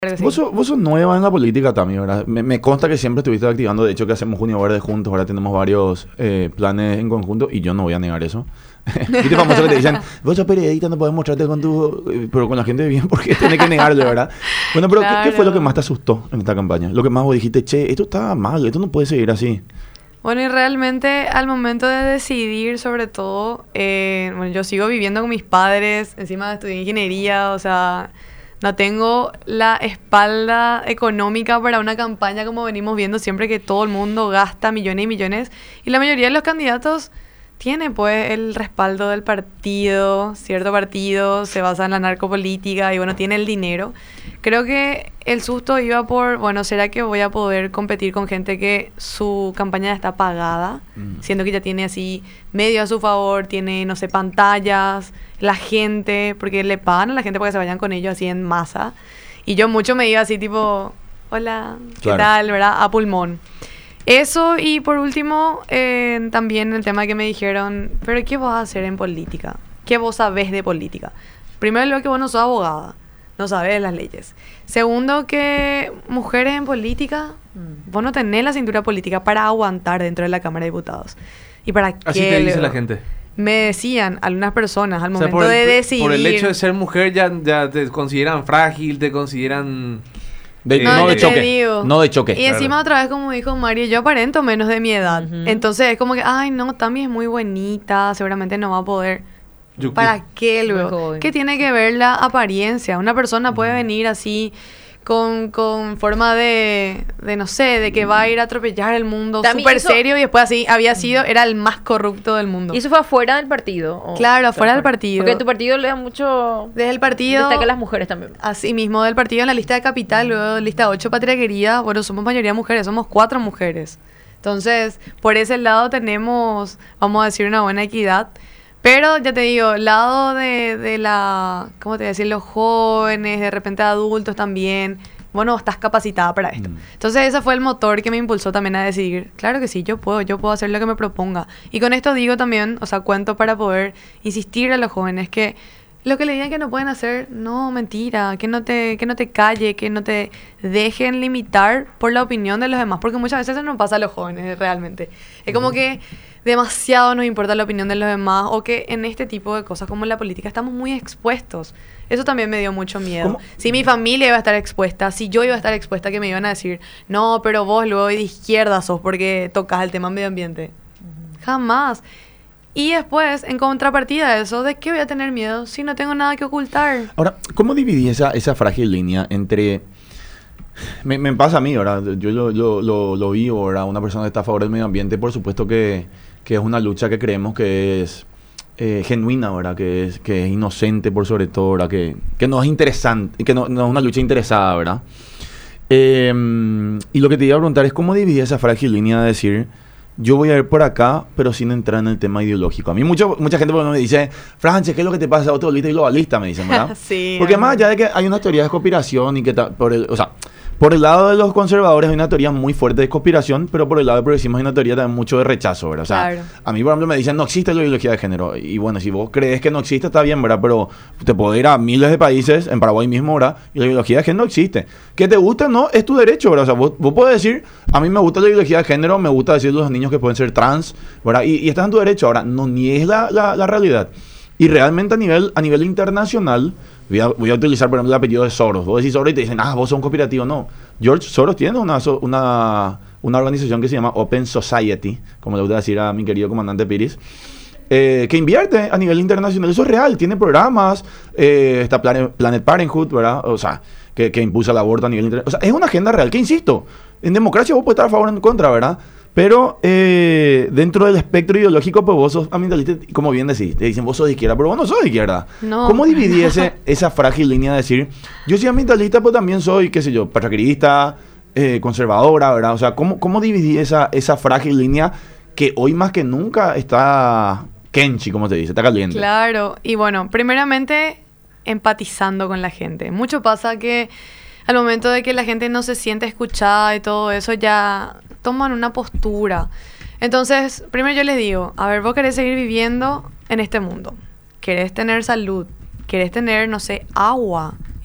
Claro que sí. Vos sos nueva en la política también, ¿verdad? Me consta que siempre estuviste activando, de hecho que hacemos Junio Verde juntos, ahora tenemos varios planes en conjunto y yo no voy a negar eso. Viste famoso que te dicen, vos sos periodista, no podés mostrarte con tu... pero con la gente de bien, porque tenés que negarle, ¿verdad? Bueno, pero ¿qué fue lo que más te asustó en esta campaña? Lo que más vos dijiste, che, esto está mal, esto no puede seguir así. Bueno, y realmente al momento de decidir, sobre todo, bueno, yo sigo viviendo con mis padres, encima estudié ingeniería, o sea, no tengo la espalda económica para una campaña como venimos viendo siempre que todo el mundo gasta millones y millones. Y la mayoría de los candidatos tiene pues el respaldo del partido, cierto partido, se basa en la narcopolítica y bueno, tiene el dinero. Creo que el susto iba por, bueno, ¿será que voy a poder competir con gente que su campaña ya está pagada? Siendo que ya tiene así medio a su favor, tiene, no sé, pantallas, la gente, porque le pagan a la gente para que se vayan con ellos así en masa. Y yo mucho me iba así tipo, hola, ¿qué Claro. tal, verdad? A pulmón. Eso, y por último, también el tema que me dijeron, pero ¿qué vas a hacer en política? ¿Qué vos sabés de política? Primero, lo que vos no sos abogada, no sabés las leyes. Segundo, que mujeres en política, vos no tenés la cintura política para aguantar dentro de la Cámara de Diputados. ¿Y para qué? Así te dice luego? la gente. Me decían algunas personas al O sea, momento de decidir. por el hecho de ser mujer ya te consideran frágil, te consideran... No, No de te choque. digo. No de choque. Y encima otra vez, como dijo Mario, yo aparento menos de mi edad. Entonces es como que, ay, no, Tami es muy bonita, seguramente no va a poder. Yuki. ¿Para qué Muy luego? joven. ¿Qué tiene que ver la apariencia? Una persona puede venir así con forma de, no sé, de que va a ir a atropellar el mundo Tami, súper eso- serio y después así había sido, era el más corrupto del mundo. ¿Y eso fue afuera del partido? ¿O? Claro, afuera del partido. Porque tu partido le da mucho... Desde el partido... Destaca a las mujeres también. Así mismo, del partido en la lista de capital, luego lista 8, Patria Querida, bueno, somos mayoría mujeres, somos 4 mujeres. Entonces, por ese lado tenemos, vamos a decir, una buena equidad. Pero, ya te digo, el lado de la, ¿cómo te voy a decir? Los jóvenes, de repente adultos también, bueno, estás capacitada para esto. Entonces, ese fue el motor que me impulsó también a decidir, claro que sí, yo puedo hacer lo que me proponga. Y con esto digo también, o sea, cuento para poder insistir a los jóvenes que lo que le digan que no pueden hacer, no, mentira, que no te calle, que no te dejen limitar por la opinión de los demás, porque muchas veces eso no pasa a los jóvenes realmente. Es como que demasiado nos importa la opinión de los demás, o que en este tipo de cosas como la política estamos muy expuestos. Eso también me dio mucho miedo. ¿Cómo? Si mi familia iba a estar expuesta, si yo iba a estar expuesta, que me iban a decir, no, pero vos luego de izquierda sos porque tocas el tema medio ambiente. Jamás. Y después, en contrapartida de eso, ¿de qué voy a tener miedo si no tengo nada que ocultar? Ahora, ¿cómo dividí esa frágil línea entre... Me pasa a mí, ¿verdad? Yo lo vivo, ¿verdad? Una persona que está a favor del medio ambiente, por supuesto que es una lucha que creemos que es genuina, ¿verdad? Que es inocente por sobre todo, ¿verdad? Que no es interesante, que no es una lucha interesada, ¿verdad? Y lo que te iba a preguntar es cómo dividí esa frágil línea de decir... Yo voy a ir por acá, pero sin entrar en el tema ideológico. A mí mucha gente por ejemplo, me dice, Franche, ¿qué es lo que te pasa? Otro y globalista, me dicen, ¿verdad? Sí. Porque más allá de que hay una teoría de conspiración y que por el lado de los conservadores hay una teoría muy fuerte de conspiración, pero por el lado del progresismo hay una teoría también mucho de rechazo, ¿verdad? O sea, Claro. a mí, por ejemplo, me dicen, no existe la ideología de género. Y bueno, si vos crees que no existe, está bien, ¿verdad? Pero te puedo ir a miles de países, en Paraguay mismo, ¿verdad? Y la ideología de género no existe. Que te guste o no, es tu derecho, ¿verdad? O sea, vos podés decir, a mí me gusta la ideología de género, me gusta decirle a los niños que pueden ser trans, ¿verdad? Y estás en tu derecho. Ahora, no niegues la realidad. Y realmente a nivel internacional, voy a utilizar, por ejemplo, el apellido de Soros. Vos decís Soros y te dicen, vos sos un conspirativo. No. George Soros tiene una organización que se llama Open Society, como le voy a decir a mi querido comandante Piris, que invierte a nivel internacional. Eso es real. Tiene programas, está Planet Parenthood, ¿verdad? O sea, que impulsa el aborto a nivel internacional. O sea, es una agenda real. Que insisto, en democracia vos puedes estar a favor o en contra, ¿verdad? Pero dentro del espectro ideológico, pues vos sos ambientalista, y como bien decís, te dicen vos sos de izquierda, pero vos no sos de izquierda. No. ¿Cómo dividí esa frágil línea de decir, yo soy ambientalista, pero también soy, qué sé yo, patriarquista, conservadora, ¿verdad? O sea, ¿cómo dividí esa frágil línea que hoy más que nunca está Kenchi, como se dice, está caliente? Claro, y bueno, primeramente empatizando con la gente. Mucho pasa que al momento de que la gente no se siente escuchada y todo eso, ya toman una postura. Entonces, primero yo les digo, a ver, vos querés seguir viviendo en este mundo, querés tener salud, querés tener, no sé, agua.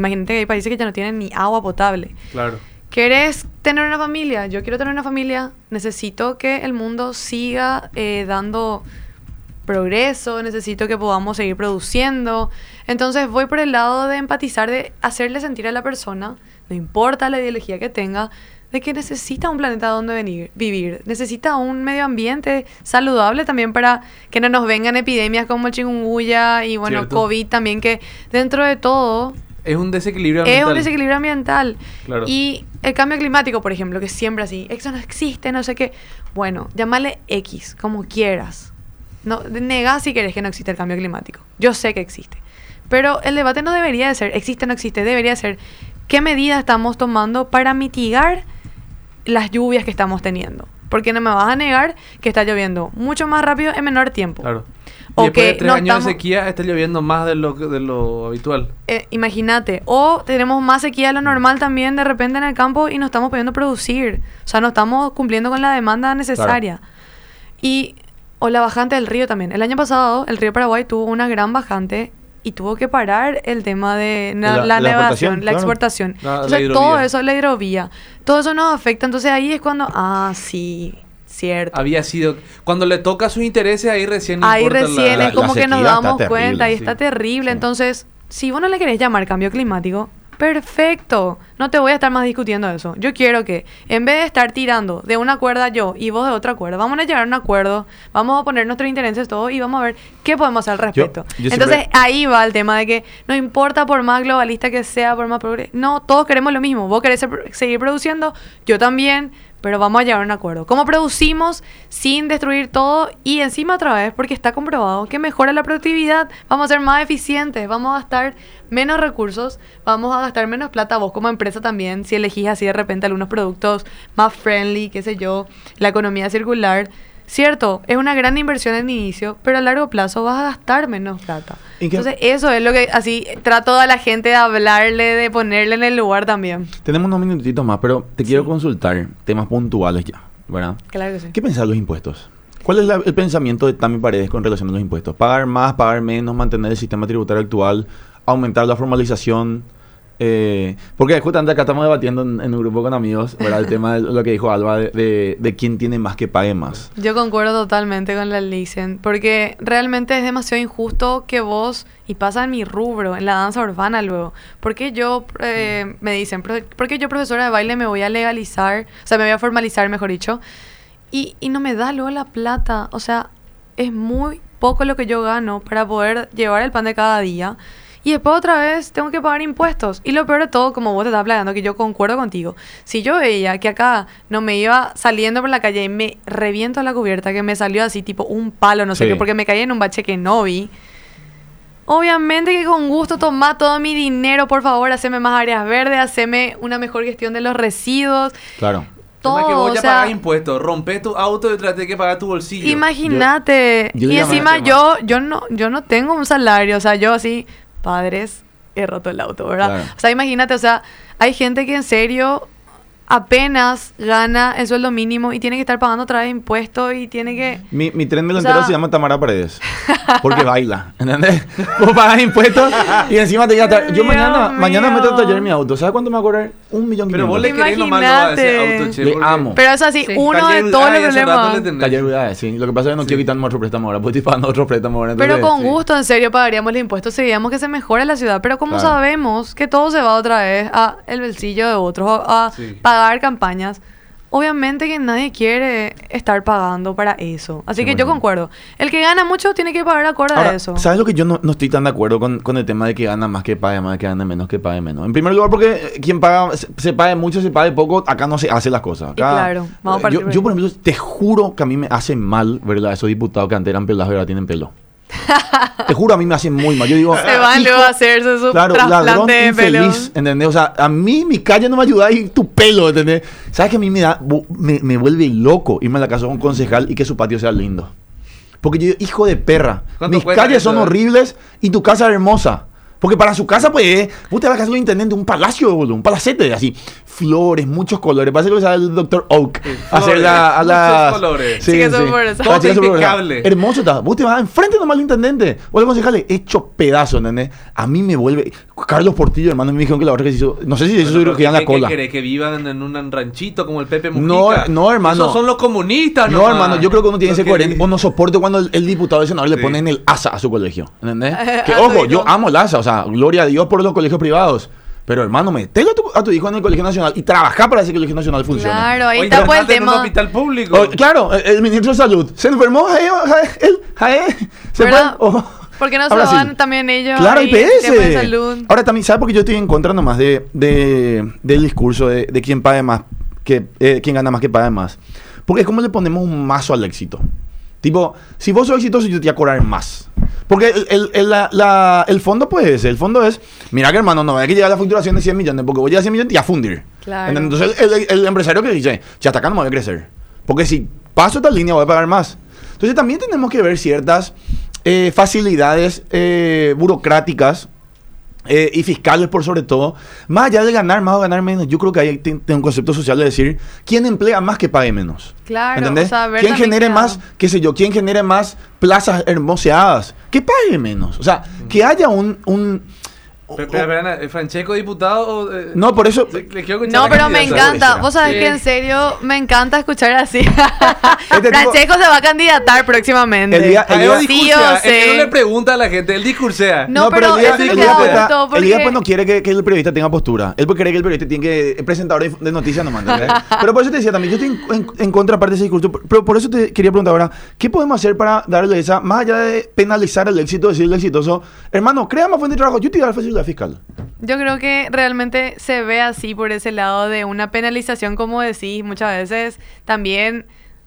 Imagínate que hay países que ya no tienen ni agua potable. Claro. ¿Querés tener una familia? Yo quiero tener una familia. Necesito que el mundo siga dando progreso. Necesito que podamos seguir produciendo. Entonces voy por el lado de empatizar, de hacerle sentir a la persona, no importa la ideología que tenga, de que necesita un planeta donde vivir. Necesita un medio ambiente saludable también para que no nos vengan epidemias como el chikungunya y, bueno, Cierto. COVID también, que dentro de todo Es un desequilibrio es ambiental. un desequilibrio ambiental. Claro. Y el cambio climático, por ejemplo, que siempre así, eso no existe, no sé qué. Bueno, llámale X, como quieras. No, negá si querés que no existe el cambio climático. Yo sé que existe. Pero el debate no debería de ser, existe o no existe, debería ser qué medidas estamos tomando para mitigar las lluvias que estamos teniendo. Porque no me vas a negar que está lloviendo mucho más rápido en menor tiempo. Claro. O Y después de que 3 no años estamos- de sequía está lloviendo más de lo habitual. Imagínate, o tenemos más sequía de lo normal también de repente en el campo y no estamos pudiendo producir. O sea, no estamos cumpliendo con la demanda necesaria. Y, o la bajante del río también. El año pasado, el río Paraguay tuvo una gran bajante y tuvo que parar el tema de la la navegación, exportación, la claro. exportación. La Entonces, hidrovía. todo eso, la hidrovía, todo eso nos afecta. Entonces, ahí es cuando, sí, cierto. Había sido... Cuando le toca sus intereses, ahí recién Ahí importa recién la- es como la que nos sequía está damos terrible, cuenta y sí. está terrible. Sí. Entonces, si vos no le querés llamar cambio climático, perfecto. No te voy a estar más discutiendo eso. Yo quiero que, en vez de estar tirando de una cuerda yo y vos de otra cuerda, vamos a llegar a un acuerdo, vamos a poner nuestros intereses todos y vamos a ver qué podemos hacer al respecto. yo Entonces, siempre- ahí va el tema de que no importa por más globalista que sea, por más progre, no, todos queremos lo mismo. Vos querés seguir produciendo, yo también, pero vamos a llegar a un acuerdo. ¿Cómo producimos sin destruir todo? Y encima otra vez, porque está comprobado que mejora la productividad, vamos a ser más eficientes, vamos a gastar menos recursos, vamos a gastar menos plata vos como empresa también, si elegís así de repente algunos productos más friendly, qué sé yo, la economía circular. Cierto, es una gran inversión en inicio, pero a largo plazo vas a gastar menos plata. ¿Y qué- Entonces eso es lo que así trato a la gente de hablarle, de ponerle en el lugar también. Tenemos unos minutitos más, pero te quiero consultar temas puntuales ya, ¿verdad? Claro que sí. ¿Qué pensás de los impuestos? ¿Cuál es el pensamiento de Tami Paredes con relación a los impuestos? ¿Pagar más, pagar menos, mantener el sistema tributario actual, aumentar la formalización? Porque justamente acá estamos debatiendo en un grupo con amigos, ¿verdad? El tema de lo que dijo Alba de quién tiene más que pague más. Yo concuerdo totalmente con la Licen, porque realmente es demasiado injusto que vos, y pasa en mi rubro, en la danza urbana luego, porque yo, me dicen, porque yo profesora de baile me voy a legalizar, o sea, me voy a formalizar, mejor dicho, y no me da luego la plata, o sea, es muy poco lo que yo gano para poder llevar el pan de cada día. Y después otra vez tengo que pagar impuestos. Y lo peor de todo, como vos te estás planteando, que yo concuerdo contigo. Si yo veía que acá no me iba saliendo por la calle y me reviento la cubierta, que me salió así tipo un palo, no sé Sí. qué, porque me caí en un bache que no vi. Obviamente que con gusto tomá todo mi dinero, por favor, haceme más áreas verdes, haceme una mejor gestión de los residuos. Claro. Todo, Es que vos o ya sea, pagás impuestos, rompés tu auto y traté que pagar tu bolsillo. imagínate. Yo le Y llamo encima ese tema. yo no tengo un salario, o sea, yo así, padres, he roto el auto, ¿verdad? Claro. O sea, imagínate, o sea, hay gente que en serio apenas gana el sueldo mínimo y tiene que estar pagando otra vez impuestos y tiene que... Mi tren O delantero sea- se llama Tamara Paredes. Porque baila. ¿Entendés? Vos pagas impuestos y encima te llega. Yo Dios mañana mío. meto a taller mi auto. ¿Sabes cuánto me va a cobrar? 1.500.000. Pero vos le querés lo malo a ese Imagínate. auto, che. Le porque- amo. Pero es así, Sí. uno de Taller todos los Udai, hace rato problemas. le tenés. Taller Udai, sí. Lo que pasa es que no quiero quitarme otro préstamo ahora, porque estoy pagando otro préstamo ahora. Pero entonces- con sí. gusto, en serio, pagaríamos los impuestos, seguiríamos que se mejore la ciudad. Pero como Claro. sabemos que todo se va otra vez a el bolsillo de otros, a Sí. pagar campañas, obviamente que nadie quiere estar pagando para eso. Así Sí, que yo bueno. concuerdo. El que gana mucho tiene que pagar acorde Ahora, a eso. ¿sabes lo que yo no estoy tan de acuerdo con el tema de que gana más que pague más, que gane menos que pague menos? En primer lugar, porque quien paga, se pague mucho, se pague poco, acá no se hace las cosas. Y Acá, claro, vamos a partir yo, por yo, ahí. por ejemplo, te juro que a mí me hace mal, ¿verdad? Esos diputados que antes eran pelados y ahora tienen pelo. Te juro, a mí me hace muy mal. Yo digo, Se van hijo, luego a hacerse su claro, ladrón trasplante de pelo. infeliz, ¿entendés? O sea, a mí mi calle no me ayuda y tu pelo, ¿entendés? ¿Sabes que a mí me vuelve loco irme a la casa de un concejal y que su patio sea lindo? Porque yo digo, hijo de perra, ¿Cuánto mis cuesta calles eso, son eh? horribles y tu casa es hermosa. Porque para su casa, pues, vos te vas a casa de un intendente, un palacio, boludo, un palacete, así, flores, muchos colores. Parece que sale el Dr. Oak a hacer a las... muchos colores. Sí, que son por eso. Todo impecable. Hermoso está. Vos te vas enfrente nomás al intendente. O al concejal, hecho pedazo, ¿entendés? A mí me vuelve... Carlos Portillo, hermano, me dijeron que la otra que se hizo... No sé si se hizo cirugía en la cola. ¿Qué querés? ¿Que vivan en un ranchito como el Pepe Mujica? No, hermano. Esos son los comunistas, No, hermano, yo creo que uno tiene que ser coherente. Vos Vos no soporte cuando el diputado y el senador le Sí. ponen el asa a su colegio. ¿Entendés? Que A tu ojo, hijo. yo amo el asa. O sea, gloria a Dios por los colegios privados. Pero, hermano, metelo a tu hijo en el colegio nacional y trabajar para que ese colegio nacional funcione. Claro, ahí O está pues el internarte en un tema. hospital público. Claro, el ministro de Salud se enfermó, se ¿Verdad? fue. Oh, ¿Por qué no a se Brasil. van también ellos? Claro, ahí, IPS. tema de salud? Ahora también, ¿sabes por qué yo estoy en contra nomás del discurso de quien pague más, quien gana más que pague más? Porque es como le ponemos un mazo al éxito. Tipo, si vos sos exitoso, yo te voy a cobrar más. Porque el fondo, pues, el fondo es, mira que hermano, no hay que llegar a la facturación de 100 millones, porque voy a llegar a 100 millones y a fundir. Claro. Entonces, el empresario que dice, ya hasta acá no me voy a crecer. Porque si paso esta línea, voy a pagar más. Entonces, también tenemos que ver ciertas facilidades burocráticas y fiscales por sobre todo, más allá de ganar más o ganar menos. Yo creo que hay un concepto social de decir quién emplea más que pague menos. Claro, ¿entendés? o sea, ver ¿Quién también genere que- más, qué sé yo, quién genere más plazas hermoseadas que pague menos? O sea, que haya un Pero, ¿Francesco diputado o...? no, por eso Le quiero escuchar No, la pero me candidatura. encanta. Vos sabés Sí. que en serio me encanta escuchar así. tipo- Francesco se va a candidatar próximamente. El día- Javier Sí discursea, o sí. él no le pregunta a la gente, él discursea. No, pero el día, eso el me día da después gusto, el día porque- después no quiere que el periodista tenga postura. Él cree que el periodista tiene que presentador de noticias nomás. ¿entendés? Pero por eso te decía también, yo estoy en contra parte de ese discurso. Pero por eso te quería preguntar ahora, ¿qué podemos hacer para darle esa, más allá de penalizar el éxito, decirle exitoso, hermano, crea más fuente de trabajo, yo te voy a dar facilidad fiscal? Yo creo que realmente se ve así por ese lado de una penalización, como decís, muchas veces también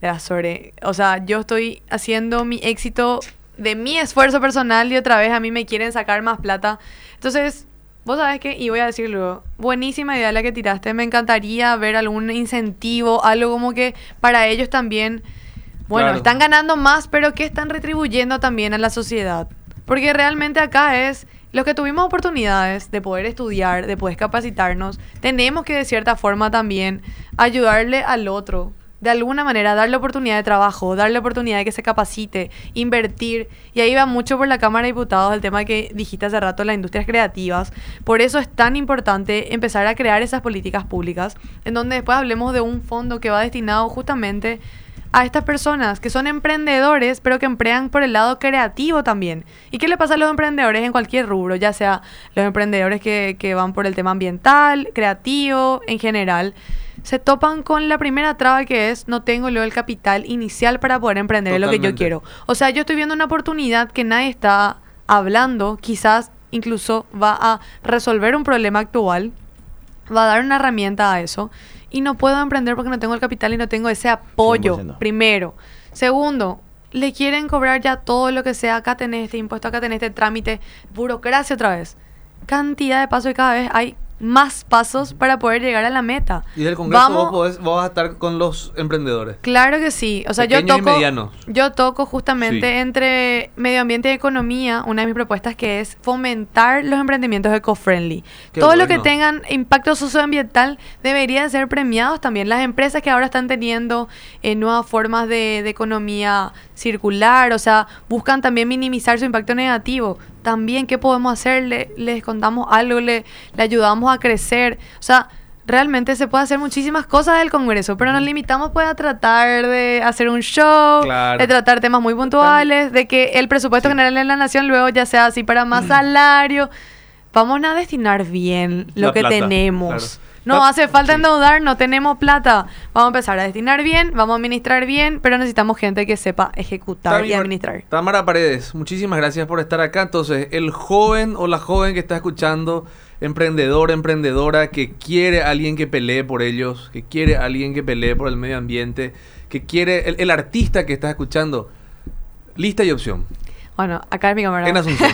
o sea, yo estoy haciendo mi éxito de mi esfuerzo personal y otra vez a mí me quieren sacar más plata. Entonces, vos sabés que, y voy a decirlo, buenísima idea la que tiraste, me encantaría ver algún incentivo, algo como que para ellos también, bueno, Claro. están ganando más, pero que están retribuyendo también a la sociedad. Porque realmente acá es, los que tuvimos oportunidades de poder estudiar, de poder capacitarnos, tenemos que de cierta forma también ayudarle al otro. De alguna manera, darle oportunidad de trabajo, darle oportunidad de que se capacite, invertir. Y ahí va mucho por la Cámara de Diputados el tema que dijiste hace rato, las industrias creativas. Por eso es tan importante empezar a crear esas políticas públicas, en donde después hablemos de un fondo que va destinado justamente a estas personas que son emprendedores, pero que emplean por el lado creativo también. ¿Y qué le pasa a los emprendedores en cualquier rubro? Ya sea los emprendedores que van por el tema ambiental, creativo, en general. Se topan con la primera traba que es no tengo luego el capital inicial para poder emprender en lo que yo Totalmente. quiero. O sea, yo estoy viendo una oportunidad que nadie está hablando, quizás incluso va a resolver un problema actual, va a dar una herramienta a eso y no puedo emprender porque no tengo el capital y no tengo ese apoyo, 100%. primero. Segundo, le quieren cobrar ya todo lo que sea, acá tenés este impuesto, acá tenés este trámite, burocracia otra vez. Cantidad de pasos y cada vez hay más pasos para poder llegar a la meta. Y del Congreso Vamos- vos vas a estar con los emprendedores. Claro que sí. O sea, Pequeños y medianos. yo toco justamente Sí. entre medio ambiente y economía, una de mis propuestas que es fomentar los emprendimientos eco-friendly. Qué Todo lo que bueno. tengan impacto socioambiental deberían ser premiados también. Las empresas que ahora están teniendo nuevas formas de economía circular, o sea, buscan también minimizar su impacto negativo. También, ¿qué podemos hacer? Les contamos algo, le ayudamos a crecer. O sea, realmente se puede hacer muchísimas cosas del Congreso, pero nos limitamos pues a tratar de hacer un show, Claro. de tratar temas muy puntuales, de que el presupuesto general de la nación luego ya sea así para más salario. Vamos a destinar bien lo La que plata, tenemos. claro. No hace falta Sí. endeudar, no tenemos plata. Vamos a empezar a destinar bien, vamos a administrar bien, pero necesitamos gente que sepa ejecutar y administrar. Tamara Paredes, muchísimas gracias por estar acá. Entonces, el joven o la joven que está escuchando, emprendedor, emprendedora, que quiere a alguien que pelee por ellos, que quiere a alguien que pelee por el medio ambiente, que quiere, el artista que está escuchando, lista y opción. Bueno, acá es mi cámara. En Asunción.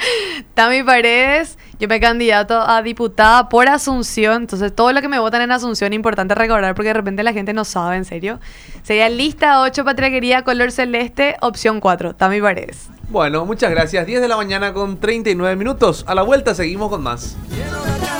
Tami Paredes, yo me candidato a diputada por Asunción, entonces todo lo que me votan en Asunción, importante recordar porque de repente la gente no sabe, en serio. Sería lista 8 Patriaquería color celeste, opción 4, Tami Paredes. Bueno, muchas gracias. 10 de la mañana con 39 minutos. A la vuelta seguimos con más. Quiero la